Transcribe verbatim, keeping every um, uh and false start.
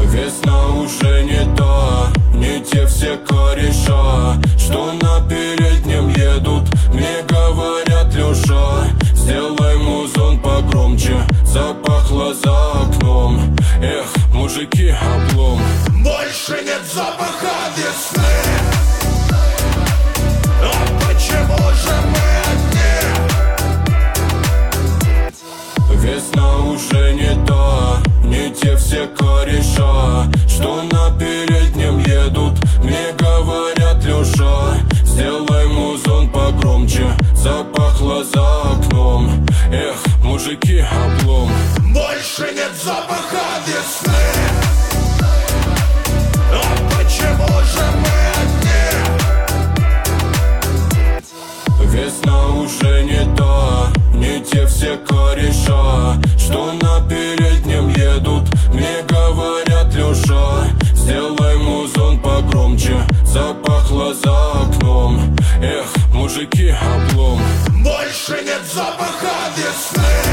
Весна уже не та, не те все кореша, что на переднем едут. Мне говорят: Леша, сделай музон погромче. Запахло за окном, эх, мужики, облом. Больше нет запаха весны. А почему же мы одни? Весна уже не та, не те все кореша, что на переднем едут. Мне говорят: Леша, сделай музон погромче. Запахло за окном, эх, мужики, облом. Больше нет запаха весны. А почему же мы одни? Весна уже не та, не те все кореша, что на переднем едут. Мне говорят: Леша, сделай музон погромче. Запахло за окном, эх, мужики, облом. Больше нет запаха весны.